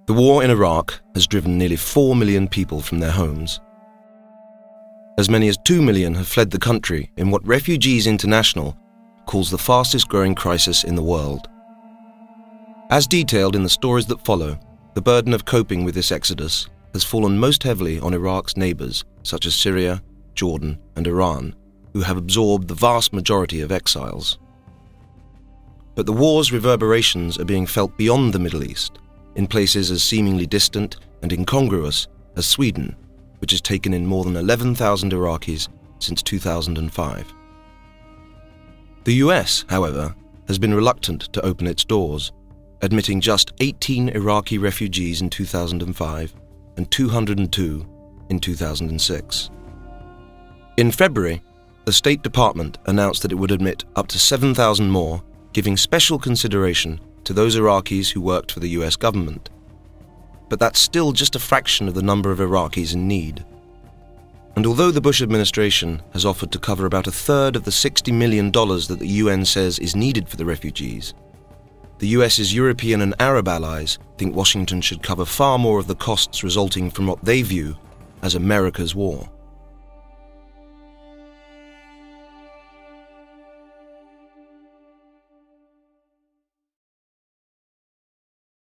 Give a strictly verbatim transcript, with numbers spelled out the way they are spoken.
The war in Iraq has driven nearly four million people from their homes. As many as two million have fled the country in what Refugees International calls the fastest growing crisis in the world. As detailed in the stories that follow, the burden of coping with this exodus has fallen most heavily on Iraq's neighbours, such as Syria, Jordan, and Iran, who have absorbed the vast majority of exiles. But the war's reverberations are being felt beyond the Middle East, in places as seemingly distant and incongruous as Sweden, which has taken in more than eleven thousand Iraqis since two thousand five. The U S, however, has been reluctant to open its doors, admitting just eighteen Iraqi refugees in two thousand five and two hundred two in two thousand six. In February, the State Department announced that it would admit up to seven thousand more, giving special consideration to those Iraqis who worked for the U S government. But that's still just a fraction of the number of Iraqis in need. And although the Bush administration has offered to cover about a third of the sixty million dollars that the U N says is needed for the refugees, the US's European and Arab allies think Washington should cover far more of the costs resulting from what they view as America's war.